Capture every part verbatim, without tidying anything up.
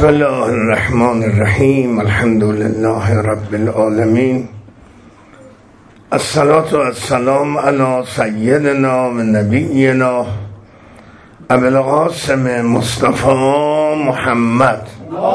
بسم الله الرحمن الرحیم. الحمد لله رب العالمین. الصلاة والسلام علی سیدنا و نبینا ابی القاسم مصطفی محمد.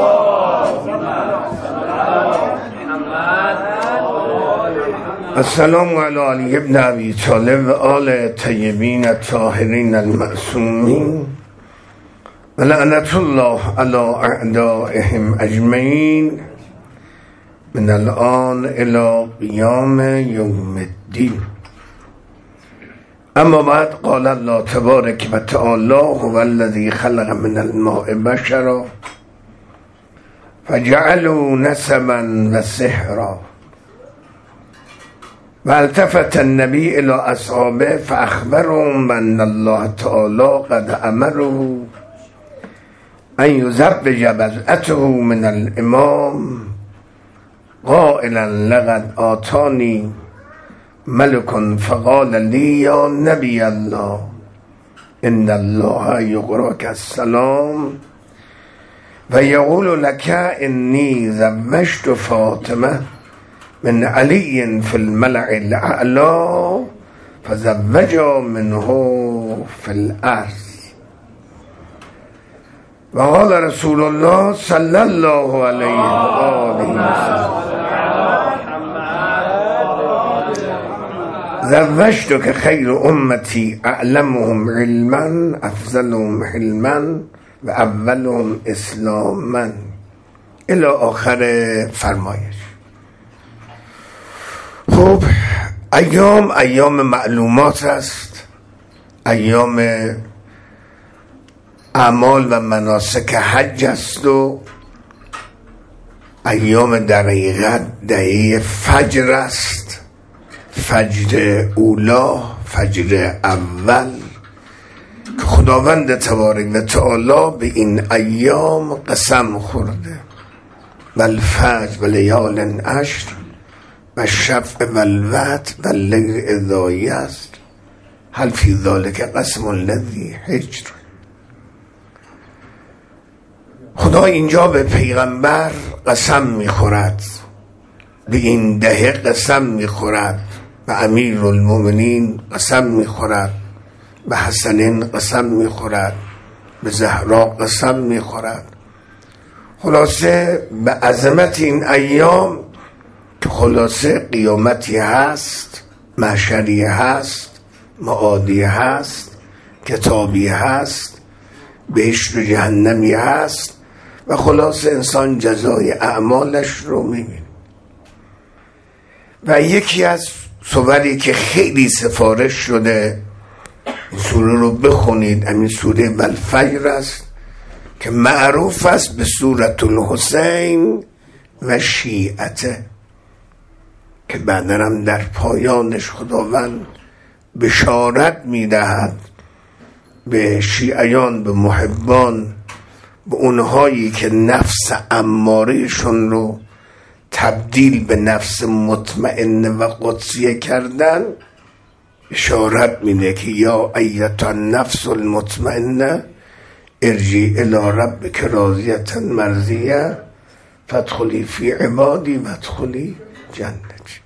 السلام علی علی ابن ابی طالب و آل طیبین الطاهرین المعصومین و لعنت الله علی اعدائهم اجمعین من الان الی قیام یوم الدین. اما بعد، قال الله تبارک و تعالی هو الذی خلق من الماء بشرا فجعلوا نسبا و سحرا و التفت النبی الی اصحابه فاخبرهم ان الله تعالی قد امره ان یزوج بضعته من الامام قائلا لقد آتانی ملک فقال لی یا نبی الله ان الله یقرأک السلام و یقول لك انی زوجت فاطمه من علی فی الملأ الاعلی فزوجا منه فی الارض. و قال رسول الله صلی الله علیه و آله زوجتک که خیر امتی اعلمهم علما افضلهم حلما و اولهم اسلاما الی آخر فرمایش. خب، ایام ایام معلومات است، ایام اعمال و مناسک حج است و ایام در حقیقت دهه فجر است، فجر اولا، فجر اول، که خداوند تبارک و تعالی به این ایام قسم خورده و الفجر و لیال عشر و شفع و الوتر و اللیل اذا یسر هل فی ذلک قسم الذی حجر. خدا اینجا به پیغمبر قسم میخورد، به این دهه قسم میخورد، به امیر المؤمنین قسم میخورد، به حسنین قسم میخورد، به زهرا قسم میخورد. خلاصه به عظمت این ایام که خلاصه قیامتی هست، محشری هست، معادی هست، کتابی هست، بهشت و جهنمی هست و خلاصه انسان جزای اعمالش رو میبینه. و یکی از سوری که خیلی سفارش شده، این سوره رو بخونید، همین سوره والفجر است که معروف است به سورة الحسین و شیعته، که بعداً هم در پایانش خداوند بشارت میدهد به شیعیان، به محبان، به اونهایی که نفس امارهشون رو تبدیل به نفس مطمئنه و قدسیه کردن، اشارت میده که یا ایتها النفس المطمئنه ارجعی الی ربک راضیة مرضیه فادخلی فی عبادی وادخلی جنتی.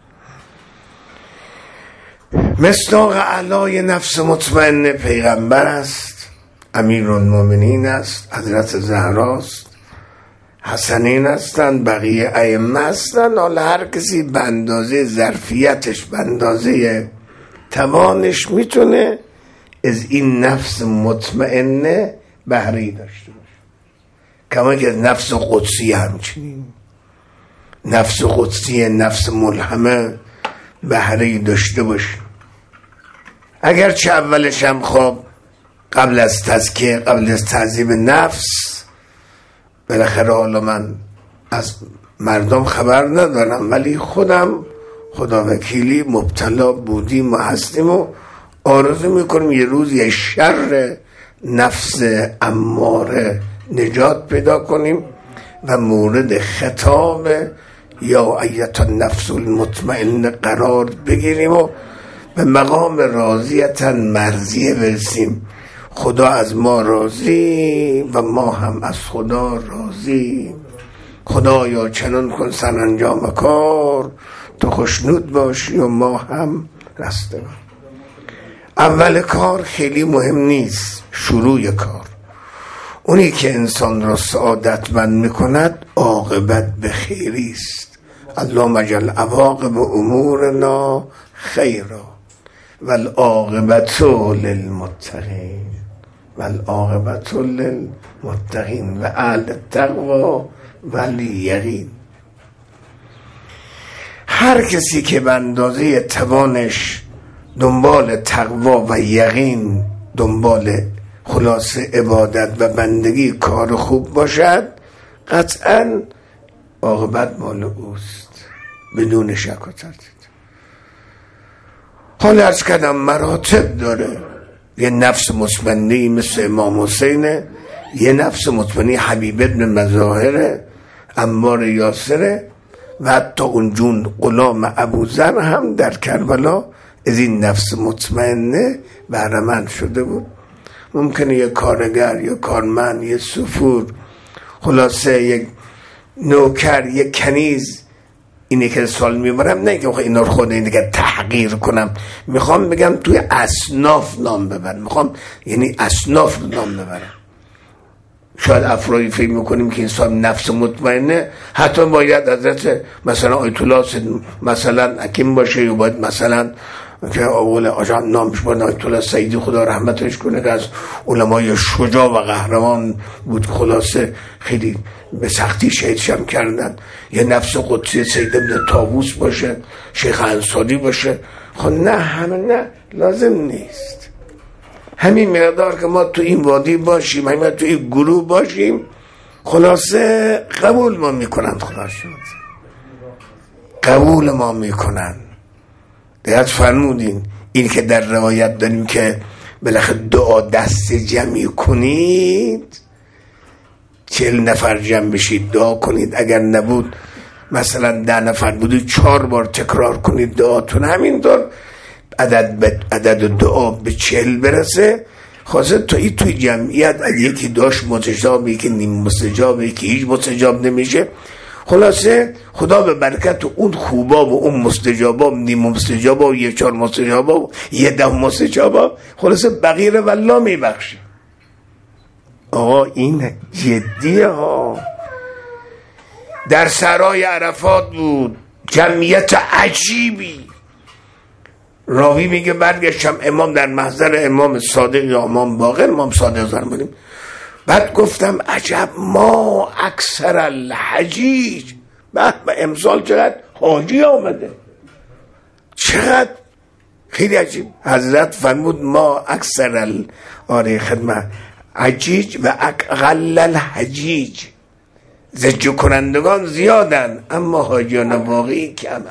مصداق اعلای نفس مطمئن پیغمبر است، امیر المؤمنین است، حضرت زهراست، حسنین هستند، بقیه ائمه هستند. حالا هر کسی به اندازه ظرفیتش، به اندازه توانش میتونه از این نفس مطمئنه بهره داشته باشه. کما که نفس قدسی همچنین، نفس قدسی، نفس ملهمه بهره داشته باشه. اگرچه اولش هم خب قبل از تزکیه، قبل از تعذیب نفس، بالاخره حالا من از مردم خبر ندارم ولی خودم خدا وکیلی مبتلا بودیم و هستیم و آرزو میکنیم یه روز یه شر نفس اماره نجات پیدا کنیم و مورد خطاب یا ایتها النفس المطمئنه قرار بگیریم و به مقام راضیة مرضیه برسیم. خدا از ما راضی و ما هم از خدا راضی. خدایا چنان کن سرانجام کار، تو خوشنود باشی و ما هم رستگار. اول کار خیلی مهم نیست، شروع کار. اونی که انسان را سعادتمند میکند عاقبت به خیری است. اللهم اجعل عواقب امورنا خیرا والعاقبت للمتقین والعاقبت للمتقین و اهل التقوی والیقین. هر کسی که به اندازه توانش دنبال تقوا و یقین، دنبال خلاص عبادت و بندگی کار خوب باشد، قطعا عاقبت مال اوست بدون شک و تردید. حال عرض کردم مراتب داره. یه نفس مطمئنی مثل امام حسینه، یه نفس مطمئنی حبیب ابن مظاهره، عمار یاسره و حتی اون جون غلام ابوذر هم در کربلا از این نفس مطمئنه بهره‌مند شده بود. ممکنه یه کارگر، یه کارمند، یه سفور، خلاصه یک نوکر، یک کنیز، اینی که سال میبرم، نه که اینا رو خود اینی که تحقیر کنم، میخوام بگم توی اصناف نام ببرم، میخوام یعنی اصناف رو نام ببرم. شاید افرادی فکر میکنیم که انسان نفس مطمئنه حتی باید حضرت مثلا آیت الله مثلا حکیم باشه، یا باید مثلا که اول آجان نامش بود آیت الله سیدی خدا رحمتش کنه که از علمای شجاع و قهرمان بود، خلاصه خیلی به سختی شهیدشم کردن. یه نفس قدسی سید ابن طاووس باشه، شیخ انصاری باشه. خب نه، همه نه، لازم نیست. همین مقدار که ما تو این وادی باشیم، همین تو این گروه باشیم، خلاصه قبول ما میکنن. خدا شد قبول ما میکنن. دیت فرمودین این که در روایت داریم که بالاخره دعا دست جمعی کنید، چهل نفر جمع بشید دعا کنید، اگر نبود مثلا ده نفر بودید چهار بار تکرار کنید دعاتون، همینطور عدد عدد دعا به چهل برسه. خاصه تو ای توی جمعیت یکی داشت مستجاب، یکی نیم مستجاب، یکی هیچ مستجاب نمیشه. خلاصه خدا به برکت اون خوبا و اون مستجابا، نیم مستجابا و یک چهار مستجابا و یه ده مستجابا، خلاصه بقیه رو والله میبخشه. آقا این جدیه ها. در سرای عرفات بود، جمعیت عجیبی. راوی میگه برگشتم امام در محضر امام صادق یا امام باقر، امام صادق زرمونیم، بعد گفتم عجب ما اکثر الحجیج، به امسال چقدر حاجی آمده، چقدر خیلی عجیب. حضرت فرمود ما اکثر ال آره خدمت حجیج و اقل الحجیج، زجر کنندگان زیادن اما حاجیان واقعی کمن.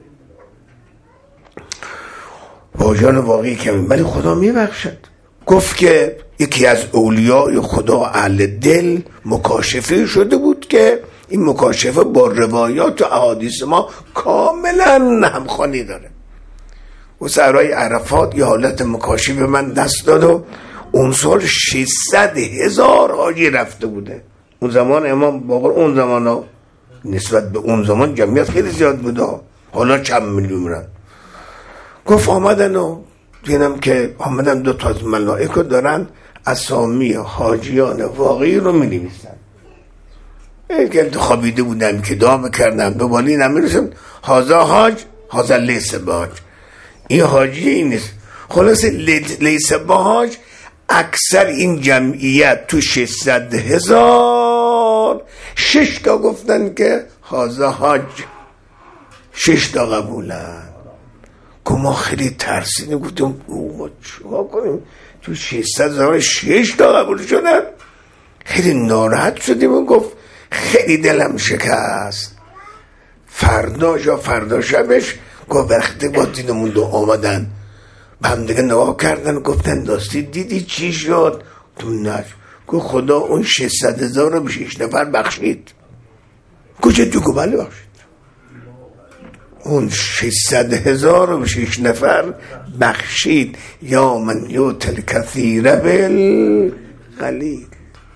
حاجیان واقعی کمن ولی خدا میبخشد. گفت که یکی از اولیای خدا اهل دل مکاشفه شده بود که این مکاشفه با روایات و احادیث ما کاملا همخوانی داره. و سرای عرفات یه حالت مکاشفه من دست داد و اون سال ششصد هزار حاجی رفته بوده. اون زمان امام باقر، اون زمان ها نسبت به اون زمان جمعیت خیلی زیاد بوده، حالا چند میلیون میرن. گفت آمدن و دیدم که آمدن دو تا از ملائکه دارن اسامی حاجیان واقعی رو می نویسن. که خوابیده بودم که دعا میکردم به بالی نمیرسم هازا حاج هازا لیس باج، این حاجی این نیست. خلاص لیس باج اکثر این جمعیت تو ششصد هزار شش تا گفتن که هازا حاج، شش تا قبولن. که ما خیلی ترسیدیم، گفتیم او ما چه کنیم تو ششصد هزار شش تا قبول شدن. خیلی ناراحت شدیم و گفت خیلی دلم شکست. فردا یا فردا شبش گفت برخطه با دیدمون دو آمدن به هم دیگه نگاه کردن، گفتن داستی دیدی چی شد؟ تو نش گفت خدا اون ششصد هزار رو به شش نفر بخشید. کجا تو گفت بله بخشید. اون ششصد هزار و شش نفر بخشید. یا من یوتل کثیر بالقلیل.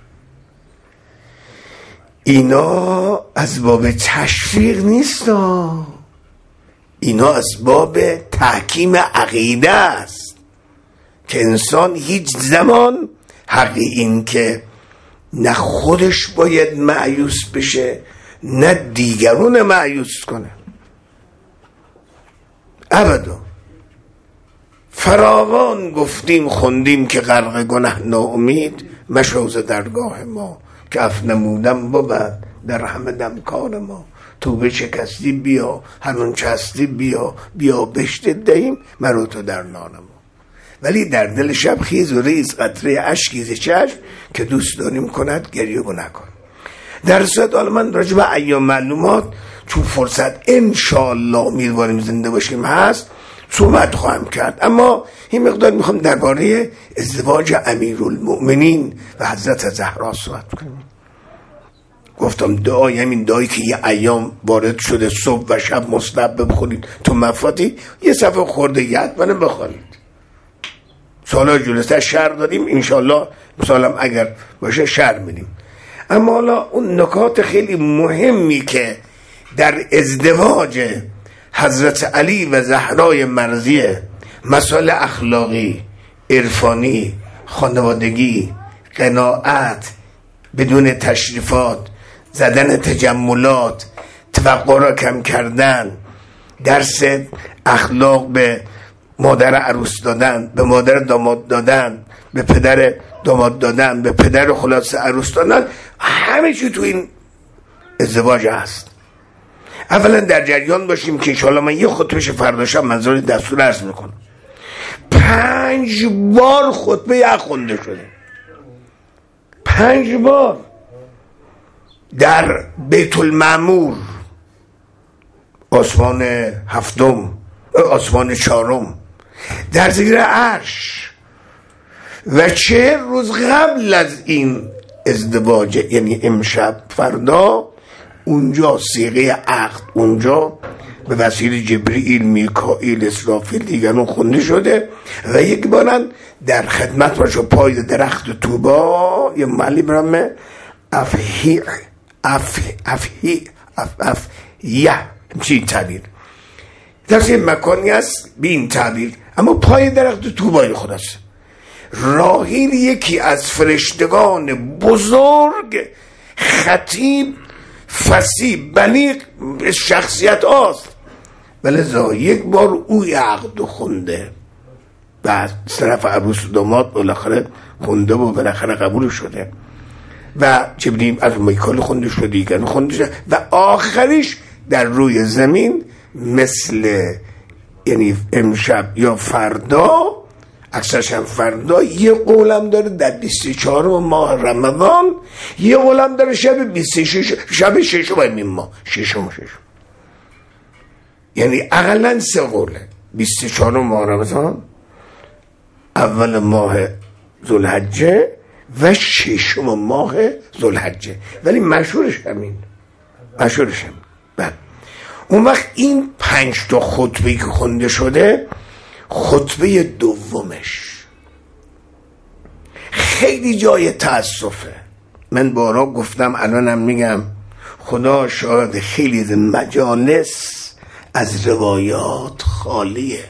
اینا از باب تشویق نیست، اینا از باب تحکیم عقیده است که انسان هیچ زمان حق این که نه خودش باید مایوس بشه نه دیگرون مایوس کنه. ابدا. فراوان گفتیم خوندیم که غرق گناه ناامید مشو ز درگاه ما، که اف نمودم بود در همه دمکار ما. تو به شکستی بیا، هنون چستی بیا، بیا بشت دهیم مرو تو در نان ما. ولی در دل شب خیز و ریز قطره اشکی ز چشم، که دوست داریم کند گریه و نکن. در صورت حالا من راجع به ایام معلومات چون فرصت انشاءالله امیدواریم زنده باشیم هست صحبت خواهم کرد، اما این مقدار میخوام درباره ازدواج امیرالمؤمنین و حضرت زهرا صحبت کنیم. گفتم دعای همین دعایی که یه ایام وارد شده صبح و شب مصلب بخورید تو مفاتی، یه صفحه خورده ید منو بخورید. سالا جلسه شهر دادیم، انشالله سالم اگر باشه شهر میدیم. اما حالا اون نکات خیلی مهمی که در ازدواج حضرت علی و زهرای مرضیه، مسائل اخلاقی، عرفانی، خانوادگی، قناعت، بدون تشریفات، زدن تجملات، توقع را کم کردن، درس اخلاق به مادر عروس دادن، به مادر داماد دادن، به پدر داماد دادن، به پدر خلاص عروس دادن، همه چی تو این ازدواج هست. اولا در جریان باشیم که انشاءالله من یه خطبهش فرداشم منظور دستور عرض میکنم. پنج بار خطبه یک خونده شده، پنج بار در بیت المعمور، آسمان هفتم، آسمان چهارم، در زیر عرش، و چه روز قبل از این ازدواج، یعنی امشب فردا، اونجا صیغه عقد اونجا به وسیله جبرئیل، میکائیل، اسرافیل دیگرون خونده شده. و یک بارن در خدمت باشو پای درخت طوبا یه محلی برامه افهی افهی افهی اف اف یه همچین تعبیر در این مکانی هست به این تعبیر، اما پای درخت طوبای خداست. راحیل یکی از فرشتگان بزرگ، خطیب، فصیح، بلیغ شخصیت هاست، ولذا یک بار او عقد خونده و طرف عروس و داماد بالاخره خونده و بالاخره قبول شده، و جبرئیل از میکائیل خونده شده، دیگران خونده شده، و آخریش در روی زمین مثل یعنی امشب یا فردا، اکثرش هم فردا، یه قولم داره در بیست و چهارم ماه رمضان، یه قولم داره شب بیست و شش، شب ششم این ماه، ششم ششم، یعنی اقلا سه قوله. بیست و چهارم ماه رمضان، اول ماه ذوالحجه و ششم ماه ذوالحجه، ولی مشهورش همین، مشهورش همین. بعد اون وقت این پنج تا خطبه که خونده شده، خطبه دومش خیلی جای تأسفه. من بارها گفتم، الانم میگم، خدا شاهد، خیلی از مجالس از روایات خالیه.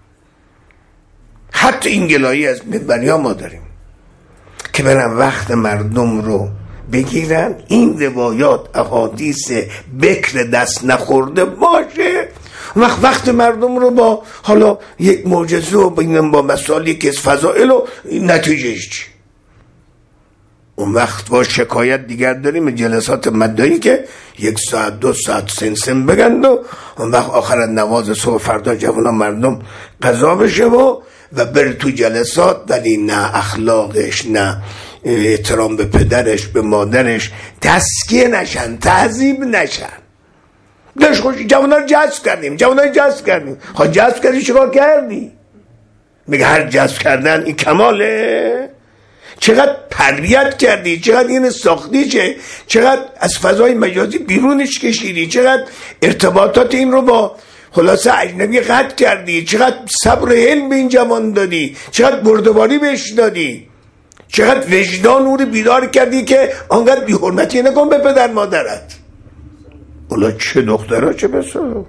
حتی این گلایی از منبریا ما داریم که برن وقت مردم رو بگیرن، این روایات احادیث بکر دست نخورده باشه، وقت وقت مردم رو با حالا یک معجزه و با مسائلی که از فضائل و نتیجهش چی. اون وقت با شکایت دیگر داریم، جلسات مدعی که یک ساعت دو ساعت سنسن بگند و اون وقت آخر نماز صبح فردا جوانا مردم قضا بشه و و بر تو جلسات، ولی نه اخلاقش، نه احترام به پدرش، به مادرش تزکیه نشن، تعذیب نشن. داشت خوش جوانا رو جذب کردیم، جوانا رو جذب کردیم. خواهد جذب کردی چیکار کردی؟ میگه هر جذب کردن این کماله. چقدر تربیت کردی، چقدر این ساختی، چه چقدر از فضای مجازی بیرونش کشیدی، چقدر ارتباطات این رو با خلاصه اجنبی قطع کردی، چقدر صبر حلم به این جوان دادی، چقدر بردباری بهش دادی، چقدر وجدان او رو بیدار کردی که آنقدر بی حرمتی نکن به پدر مادرت. اولا چه دخترها چه بسا.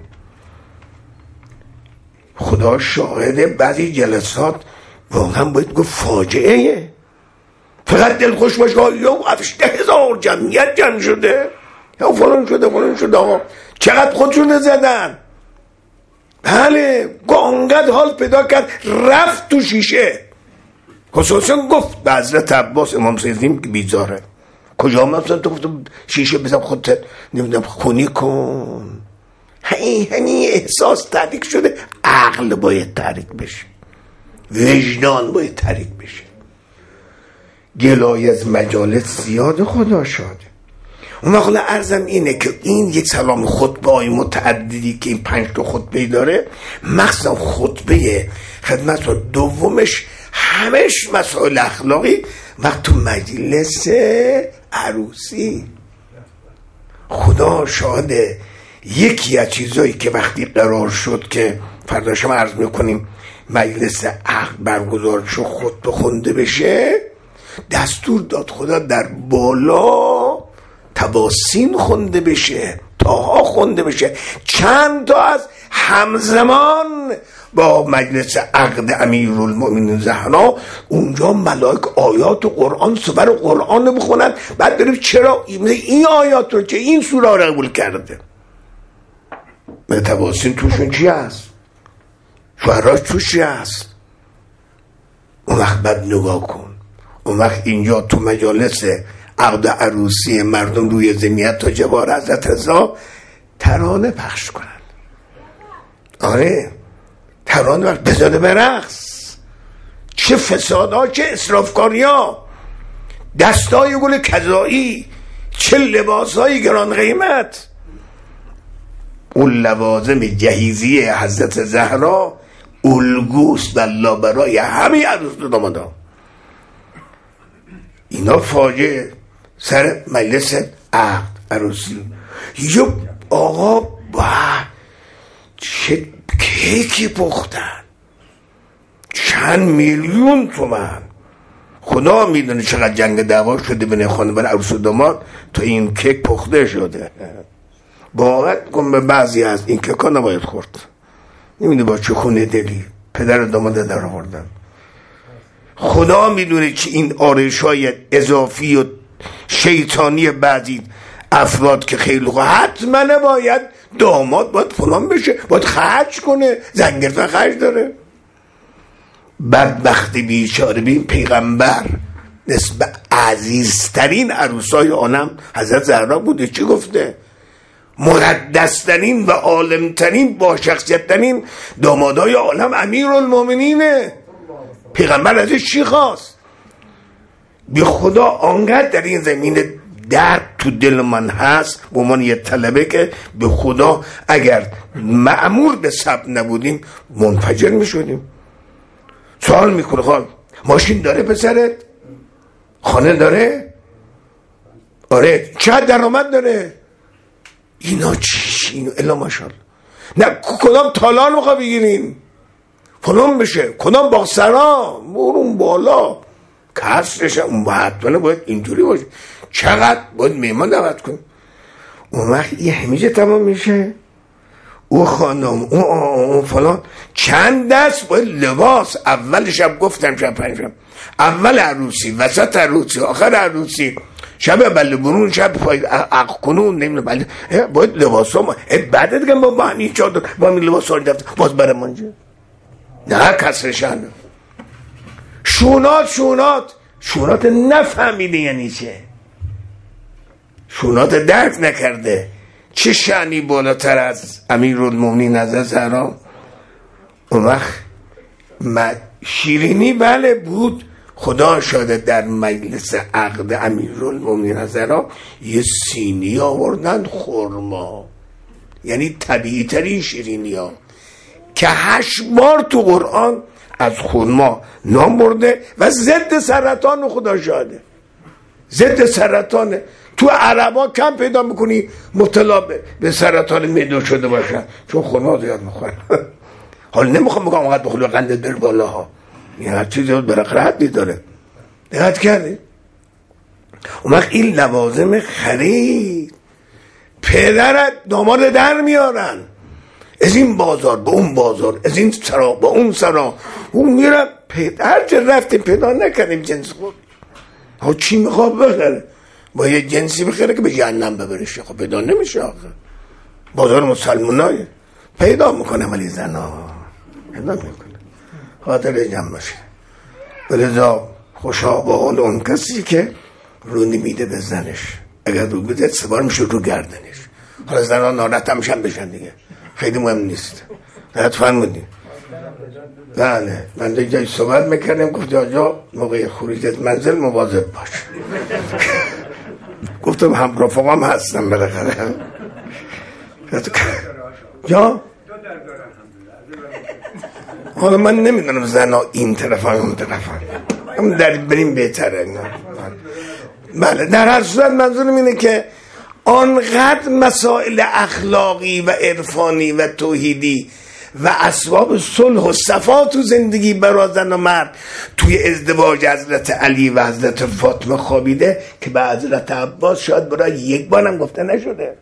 خدا شاهده بعضی جلسات واقعا باید گفت فاجعه. فقط دل خوش باش که یا هفته هزار جمعیت جمع شده یا فلان شده فلان شده. آقا چقدر خودشون زدن. بله آنقدر حال پیدا کرد رفت تو شیشه. خصوصا گفت به حضرت عباس امام سیدیم که بیزاره کجا مثلا تو گفت شیشه بزن خودت نمیدونم خونی کن. همین همین احساس تحریک شده. عقل باید تحریک بشه، وجدان باید تحریک بشه. گلای از مجالس زیاد خدا شاده. اون وقت عرضم اینه که این یک سلام خطبه های متعددی که این پنج تا خطبه داره، مخصوصا خطبه خدمت و دومش همش مسائل اخلاقی وقت تو مجلس عروسی. خدا شاده یکی از چیزایی که وقتی قرار شد که فرداش ما عرض میکنیم مجلس عقد برگزار شد خطبه خونده بشه، دستور داد خدا در بالا تباسین خونده بشه، تاها خونده بشه، چند تا از همزمان با مجلس عقد امیرالمومنین زهرا. اونجا ملائک آیات و قرآن سور قرآن رو بخونن. بعد بریم چرا این آیات رو چه این سوره رو قبول کرده. تباسین توشون چی هست؟ شعراش توش چی هست؟ اون وقت بعد نگاه کن. اون وقت اینجا تو مجالس عقد عروسی مردم روی زمینت تا جوار حضرت رضا ترانه پخش کنن. آره ترانه وقت بزاده برقص. چه فسادها، چه اسرافکاری ها، دستای گل کذایی، چه لباسهای گران قیمت. اون لوازم جهیزی حضرت زهرا الگوست والله برای همه عروس و دامادا. اینا فاجعه سر مجلس عقد عروسی. یه آقا با چه کیکی پختن، چند میلیون تومن. خدا میدونه چقدر جنگ دعوا شده بین خانواده عروس و داماد تا این کیک پخته شده. باور کن به بعضی از این کیکا نباید خورد. نمیدونه با چه خونه دلی پدر و داماد در آوردن. خدا میدونه که این آرایش‌های اضافی و شیطانی بعضی افراد که خیلی خواه حتما باید داماد باید فلان بشه، باید خرج کنه، زنگرزن خرج داره. بدبختی بیچاره بین پیغمبر نسبت عزیزترین عروسای آنم حضرت زهرا بوده. چی گفته؟ مقدسترین و عالمترین با شخصیتترین دامادای عالم امیرالمومنینه. پیغمبر ازش چی خواست؟ بی خدا آنقدر در این زمین درد تو دل من هست به عنوان یه طلبه که به خدا اگر مأمور به صبر نبودیم منفجر می شدیم. سوال میکنه خواهد ماشین داره پسرت؟ خانه داره؟ آره. چقدر درآمد داره؟ اینا چی؟ اینا الا ماشاءالله. نه کدام تالان میخوا بگیرین فلان بشه، کدام باغسرا برون بالا کسرش اون حتما باید اینجوری باشه. چقدر باید میمان دعوت کن. اون وقت یه همیشه تمام میشه. او خانم اون, اون فلان چند دست باید لباس. اول شب گفتم شب پنجم اول عروسی، وسط عروسی، آخر عروسی، شب بله برون، شب پای عقل کنون، نمیدونم بله باید لباس ها. بعد دیگه با بانی چادر با همین لباس ها دفت باز برم منجا نه کسرشن. شونات شونات شونات نفهمیده یعنی چه. شونات درک نکرده. چه شعنی بالاتر از امیرالمومنین حضرت زهرا. اون وقت شیرینی بله بود. خدا شاده در مجلس عقد امیرالمومنین حضرت زهرا یه سینی آوردن خرما، یعنی طبیعی ترین شیرینی ها که هشت بار تو قرآن از خرما نام برده و ضد سرطان. خدا شاده ضد سرطانه. تو تو عربا کم پیدا میکنی مبتلا به سرطان معده شده باشن، چون خورما زیاد میخورن. حالا نمیخوام بگم اونقدر بخوری قندت بر بالا ها، این هر چیزی بالاخره حدی داره. دقت کردی؟ اون وقت این لوازم خرید پدرت داماد در میارن، از این بازار به اون بازار، از این سرا به اون سرا، اون میرم هر جا رفتیم پیدا نکنیم جنس خود. ها چی میخواد بخره؟ با یه جنسی بخره که به جهنم ببرش. خب پیدا نمیشه آخه. بازار مسلمانای پیدا میکنه ولی زنا پیدا میکنه. خاطر جمع باشه. ولذا خوشا با حال اون کسی که رو نمیده به زنش، اگر رو بده سه بار میشه رو گردنش. حالا زنها ناراحت هم میشن بشن دیگه، خیلی مهم نیست. درست فرمودین؟ بله. من دیگه جایی صحبت میکردم، گفت آجا موقع خروج از منزل مواظب باش. گفتم هم رفقام هستم بالاخره. یا حالا من نمیدونم زنها این طرف ها اون طرف ها، هم در بریم بهتره. بله در هر صورت منظورم اینه که آنقدر مسائل اخلاقی و عرفانی و توحیدی و اسباب صلح و صفا تو زندگی برای زن و مرد توی ازدواج حضرت علی و حضرت فاطمه خوابیده که به حضرت عباس شاید برای یک بارم گفته نشده.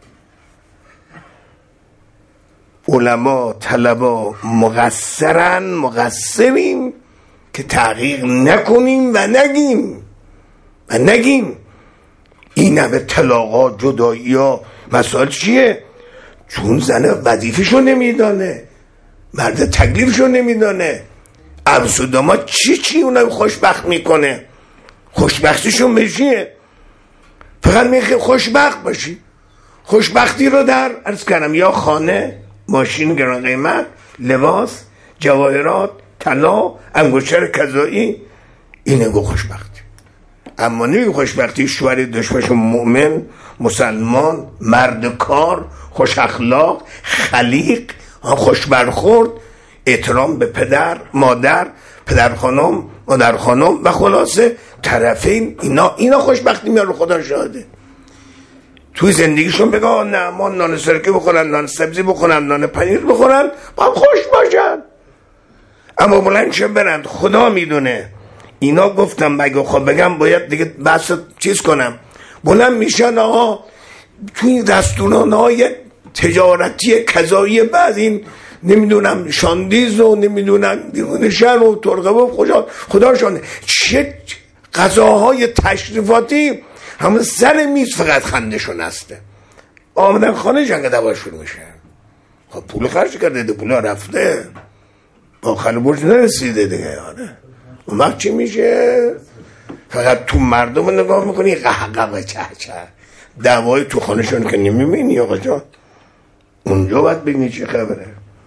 علما طلبا مقصرن، مقصریم که تحقیق نکنیم و نگیم و نگیم این همه طلاقا جدایی ها مسائل چیه؟ چون زن وظیفه‌شو نمیدانه، مرد تکلیفشو نمیدانه. عروس و داماد چی چی اونو خوشبخت میکنه؟ خوشبختیشون بشیه؟ فقط میخوای خوشبخت باشی. خوشبختی رو در عرض کردم یا خانه، ماشین گران قیمت، لباس، جواهرات، طلا، انگشتر کذایی، اینه گو خوشبختی. اما نمی خوشبختی شوهر دشمنش مؤمن، مسلمان، مرد کار، خوش اخلاق، خلیق، خوش برخورد، احترام به پدر، مادر، پدر خانم، مادر خانم و خلاصه طرفین. اینا اینا خوشبختی میاره. خدا شاهده توی زندگیشون بگه نه ما نان سرکه بخورن، نان سبزی بخورن، نان پنیر بخورن، با خوش باشن. اما بلندش برند خدا میدونه. اینا گفتم بگه خب بگم باید دیگه بحث چیز کنم. بلند میشن آقا توی رستوران های تجارتی کذایی بعض این نمیدونم شاندیز و نمیدونم دیگونه شهر و ترقبه و خدا خدا شانده چه غذاهای تشریفاتی همون سر میز فقط خندشون هسته. آمدن خانه جنگ دواشون میشه. خب پول خرج کرده ده، پول رفته آخر برج نرسیده دیگه. آره اون وقت چی میشه؟ فقط تو مردم نگاه میکنی قهقه چه چه دوای تو خانهشون که نمیبینی آقا جان، اونجا باید ببینی چه خبره.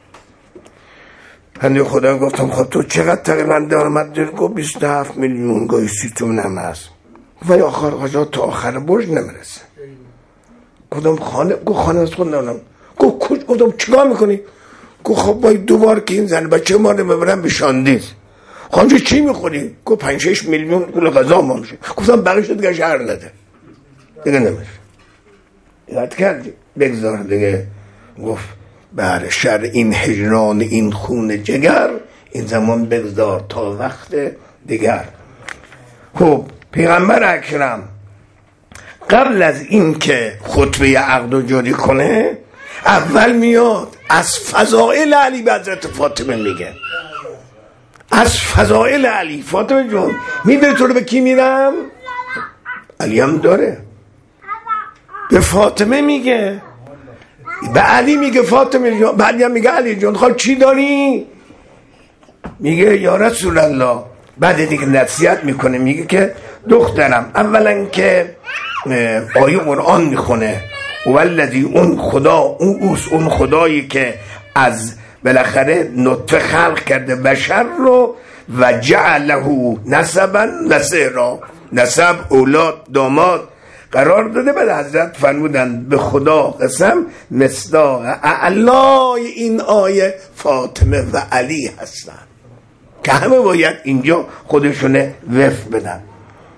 هنده خدا گفتم خب تو چقدر تقریبا درآمد داری؟ گفت بیست و هفت میلیون گاهی سی تومن هم هست ولی آخر آقا تا آخر برج نمیرسه. گفتم خانه؟ گفت خانه از خود نمونم. گفت کج؟ گفتم چیکار میکنی؟ گفت خب باید دوبار که این زن بچه ما رو ببرم به شاندیز. خانجا چی میخوری؟ گفت پنج شش میلیون کل غذا ما میشه. گفتم بقیش دیگه شهر نده دیگه نمیشه. یاد کردی بگذار دیگه. گفت بله شر این هجران این خون جگر، این زمان بگذار تا وقت دیگر. خب پیغمبر اکرم قبل از این که خطبه عقد رو جاری کنه اول میاد از فضائل علی به حضرت فاطمه میگه. از فضائل علی. فاطمه جون میدونی تو رو به کی میرم؟ علی هم داره. به فاطمه میگه، به علی میگه فاطمه جون، به علی هم میگه علی جون خب چی داری؟ میگه یا رسول الله. بعد دیگه نصیحت میکنه میگه که دخترم اولا که آیه قرآن میخونه والذی اون خدا اون اوست، اون خدایی که از بالاخره نطفه خلق کرده بشر رو و جعله نسبا و سهرا، نسب اولاد داماد قرار داده. بعد حضرت فرمودن به خدا قسم مصداق اعلای این آیه فاطمه و علی هستن که همه باید اینجا خودشونه وفق بدن.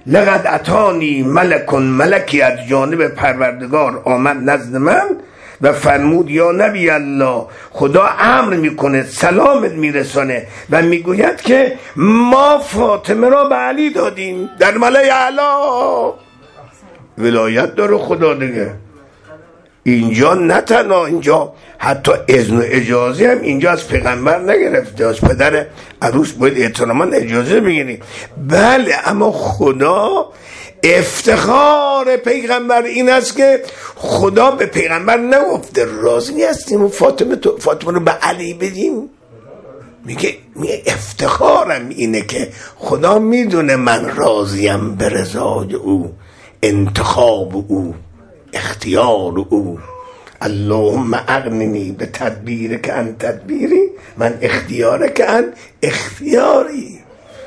لقد اتانی ملکن، ملکی از جانب پروردگار آمد نزد من و فرمود یا نبی الله، خدا امر میکنه سلامت میرسانه و میگوید که ما فاطمه را به علی دادیم در ملأ اعلی. ولایت داره خدا دیگه. اینجا نه تنها اینجا، حتی اذن و اجازه هم اینجا از پیغمبر نگرفته، از پدر عروس باید احتراما اجازه بگیری. بله، اما خدا افتخار پیغمبر این است که خدا به پیغمبر نگفته راضی هستیم و فاطمه تو فاطمه رو به علی بدیم. میگه میگه افتخارم اینه که خدا میدونه من راضیم به رضای او، انتخاب او، اختیار او. اللهم اغننی به تدبیر که ان تدبیری، من اختیار که ان اختیاری.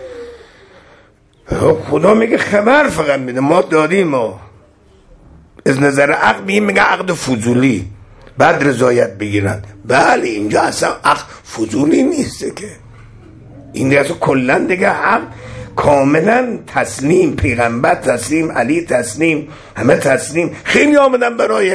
خدا میگه خبر فقط میده، ما دادیم. ما از نظر عقل میگه عقد فضولی، بعد رضایت بگیرن. بله اینجا اصلا عقد فضولی نیست که، این دیگه اصلا کلن دیگه عقل کاملا تسلیم، پیغمبر تسلیم، علی تسلیم، همه تسلیم. خیلی آمدن برای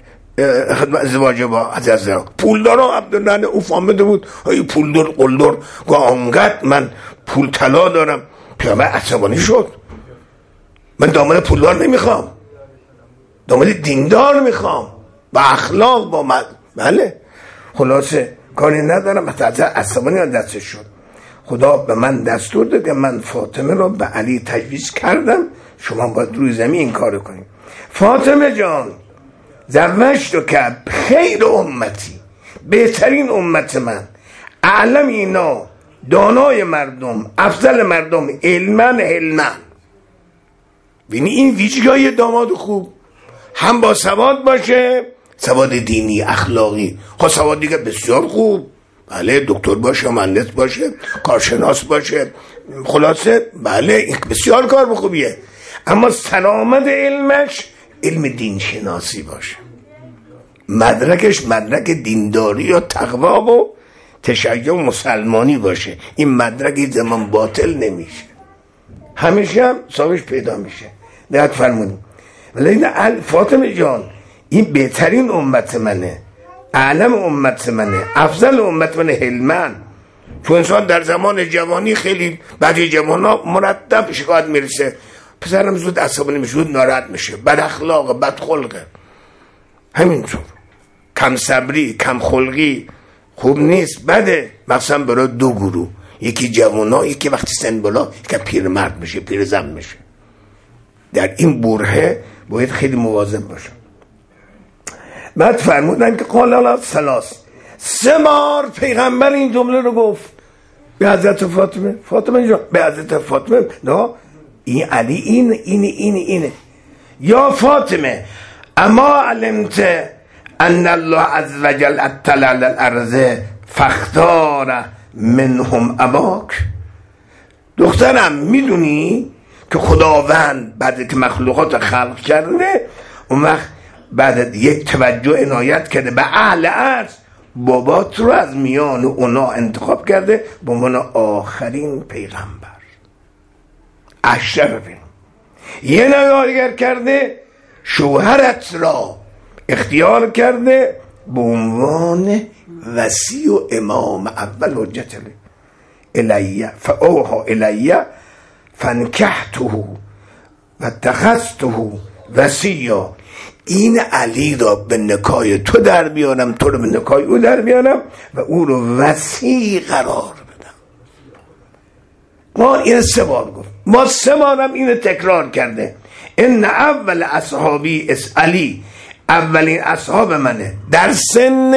ازدواج با عزیزم. پولدارا عبدالله اوف آمده بود، ای پولدار قلدار گاه آنگت من پول طلا دارم. پیغمبر عصبانی شد، من داماد پولدار نمیخوام، داماد دیندار میخوام با اخلاق با من. بله خلاصه کاری ندارم، حتی عصبانی دستش شد. خدا به من دستور داد که من فاطمه رو به علی تجویز کردم، شما باید روی زمین این کارو کنیم. فاطمه جان زوجت که خیر امتی، بهترین امت من، اعلم اینا، دانای مردم، افضل مردم، علمن علمن. بینی این ویژگی داماد خوب، هم با سواد باشه، سواد دینی اخلاقی، خب سواد دیگه بسیار خوب، بله دکتر باشه، مهندس باشه، کارشناس باشه، خلاصه بله بسیار کار خوبیه. اما سلامت علمش علم دین شناسی باشه، مدرکش مدرک دینداری و تقوا و تشیع و مسلمانی باشه. این مدرک زمان باطل نمیشه، همیشه هم صاحبش پیدا میشه. دقت فرمونیم. ولی فاطمه جان این بهترین امت منه، اعلم امت منه، افضل امت منه، حلمن. چون انسان در زمان جوانی خیلی بعضی جوانا مرتب شکایت میرسه، پسرم زود عصبانی میشه، زود ناراحت میشه، بد اخلاق، بد خلقه، همینطور کم صبری، کم خلقی خوب نیست، بده. مخصوصا برای دو گروه، یکی جوانا، یکی وقتی سن بالا که پیرمرد میشه، پیرزن میشه. در این برهه باید خیلی مواظب باشه. بعد فرمودن که قال الله ثلاث، سه بار پیغمبر این جمله رو گفت به حضرت فاطمه. فاطمه جان به حضرت فاطمه، نه این علی این این این اینه. یا فاطمه اما علمت ان الله عز وجل اطلع على الارض فاختار منهم اباک. دخترم میدونی که خداوند بعد که مخلوقات خلق کرده اون وقت بعد یک توجه عنایت کرده به اهل عرض، بابات رو از میان اونا انتخاب کرده به عنوان آخرین پیغمبر، اشرف پیغمبر. یه نگاهگر کرده شوهرت را اختیار کرده به عنوان وصی و امام اول حجت الیه فاوحی الیه فانکحته و اتخذته وصیا. این علی را به نکای تو در بیارم، تو رو به نکای او در بیارم و او رو وصی قرار بدم. ما این سه بار گفت، ما سه بارم اینو تکرار کرده. ان اول اصحابی اس علی، اولین اصحاب منه در سن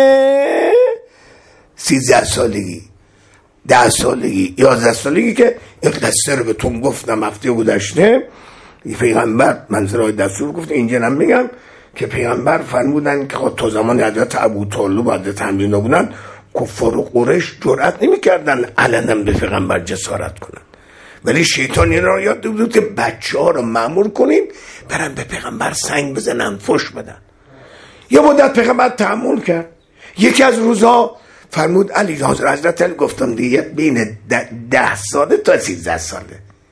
سیزده سالگی، ده سالگی، یازده سالگی که این قصه رو بهتون گفتم هفته گذشته. پیغمبر منظرهای دستور گفت، اینجا هم میگم که پیغمبر فرمودن که تا زمان حضرت ابوطالب و حضرت حمزه بودن کفار و قریش جرأت نمی‌کردن علنا به پیغمبر جسارت کنن، ولی شیطان این را یاد بود که بچه‌ها رو مأمور کنین برن به پیغمبر سنگ بزنن، فحش بدن. یه مدت پیغمبر تحمل کرد. یکی از روزها فرمود علی، حضرت علی گفتن دیگه بین ده, ده ساله تا سیزده ساله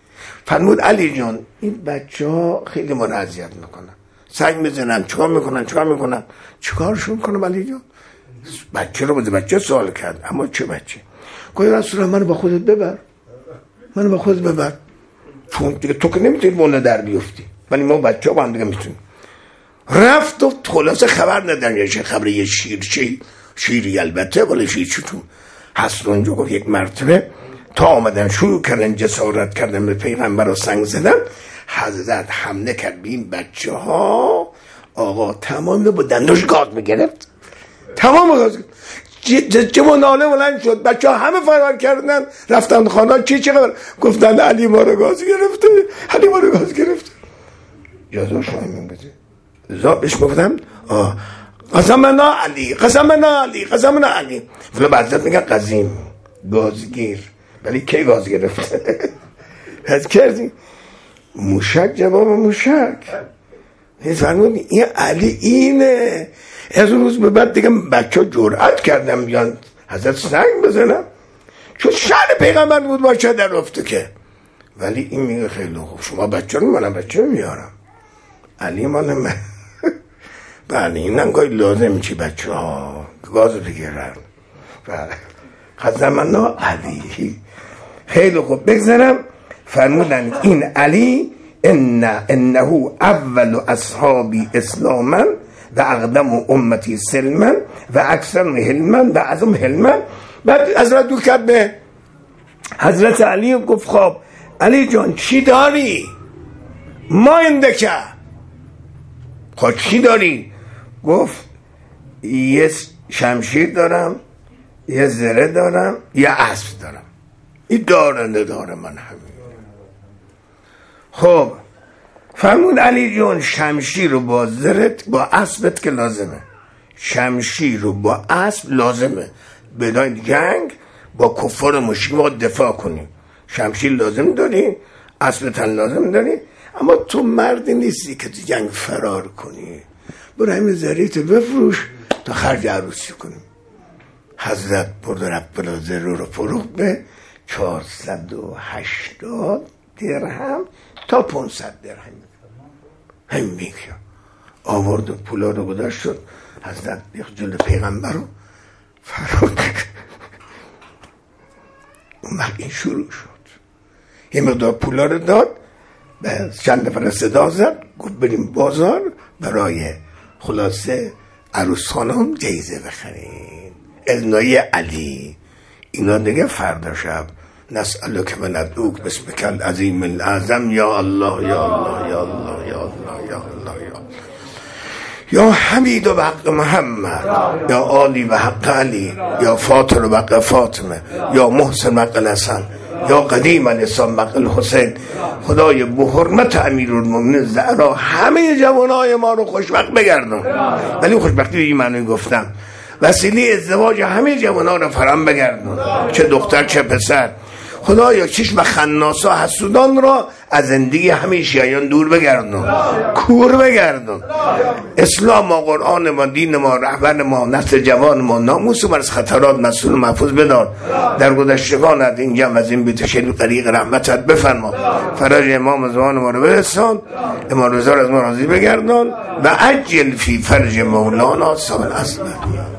فرمود علی جان این بچه ها خیلی ما رو اذیت میکنن، سنگ میزنن، چیکار میکنن چیکار میکنن چیکارشون کنم علی جان؟ بچه رو بده. بچه سوال کرد اما چه بچه؟ گویا رسول الله منو با خودت ببر، منو با خودت ببر، چون دیگه تو که نمیتونی مونه در بیفتی، ولی ما بچه ها با هم دیگه میتونیم. رفت و خلاصه خبر ندارم یه خبر یه شیر چی شیری البته ولی شیر چطور هست اونجا. گفت یک مرتبه تا آمدن شروع کردن جسارت کردن به پیغمبر رو سنگ زدن، حضرت حمله کرد به این بچه ها. آقا تمام با دنداش گاز میگرفت، تمام گاز جوان ناله بلند شد. بچه ها همه فرار کردن رفتن خانه. چی چی خبر؟ گفتن علی ما رو گاز گرفته، علی ما رو گاز گرفته. یادو شایم بده زابش گفتم آه قسمنا علی قسمنا علی قسمنا علی. فلا بعضت میگن قزیم گازگیر، ولی کی گاز گرفته؟ حد کردی موشک جواب موشک. فرمود این علی اینه. از اون روز به بعد دیگه بچه ها جرأت کردم بیان حضرت سنگ بزنم، چون شأن پیغمبر بود بچه در افته که. ولی این میگه خیلی خوب شما بچه رو منم بچه میارم، علی مال من. بله این هم گاهی لازم چی بچه ها گاز بگیرن. بله خزمنا علی. خیلی خوب بگذارم. فرمودن این علی ان انه اول اصحابی اسلاما و اقدم امتی سلما و اکثر حلما و اعظم حلما. بعد حضرت دو کرد به حضرت علی و گفت خب علی جان چی داری؟ ما اندکه خب چی داری؟ گفت یه شمشیر دارم، یه زره دارم، یه اسب دارم. این دارنده داره من همین. خب فرمود علی جان شمشیر رو با زرت با اسبت که لازمه، شمشیر رو با اسب لازمه بدون جنگ با کفار مشرک ما دفاع کنیم. شمشیر لازم داری، اسبت هم لازم داری، اما تو مردی نیستی که تو جنگ فرار کنی. برو همین زریت بفروش تا خرج عروسی کنیم. حضرت برد رفت بلا زر رو فروخت به چهارصد و هشتاد درهم تا پانصد درهم. همین میگه آورد و پولا رو گذاشت شد. حضرت جلو پیغمبر رو فرار اون وقت این شروع شد. یه مقدار پولا رو داد به چند نفر صدا زد گفت بریم بازار برای خلاصه عروس خانم جایزه بخرین. اذنای علی. اینا دیگه فردا شب نسألک و ندعوک بسمک العظیم الاعظم یا الله یا الله یا الله یا الله یا الله یا یا حمید و حق محمد یا آلی و حق علی یا فاطر و حق فاطمه یا محسن و حق الحسن یا قدیم الاسلام و حق الحسین. خدای به حرمت امیرالمومنین زهرا همه جوانای ما رو خوشبخت بگردون. ولی خوشبختی به این معنی گفتم وسیله ازدواج همه جوانها رو فراهم بگردون، چه دختر چه پسر. خدایا چشم خناسا حسودان را از زندگی همه شیعیان دور بگردون، کور بگردون. اسلام ما، قرآن ما، دین ما، رهبر ما، نسل جوان ما، ناموس ما از خطرات مسئول و محفوظ بدار. در گذشتگان از این جمع از این بیت شریف طریق رحمتت بفرما. فرج امام زمان ما رو برسان، امام رضا از ما راضی بگردان و عجل فی فرج مولانا سال اصلا.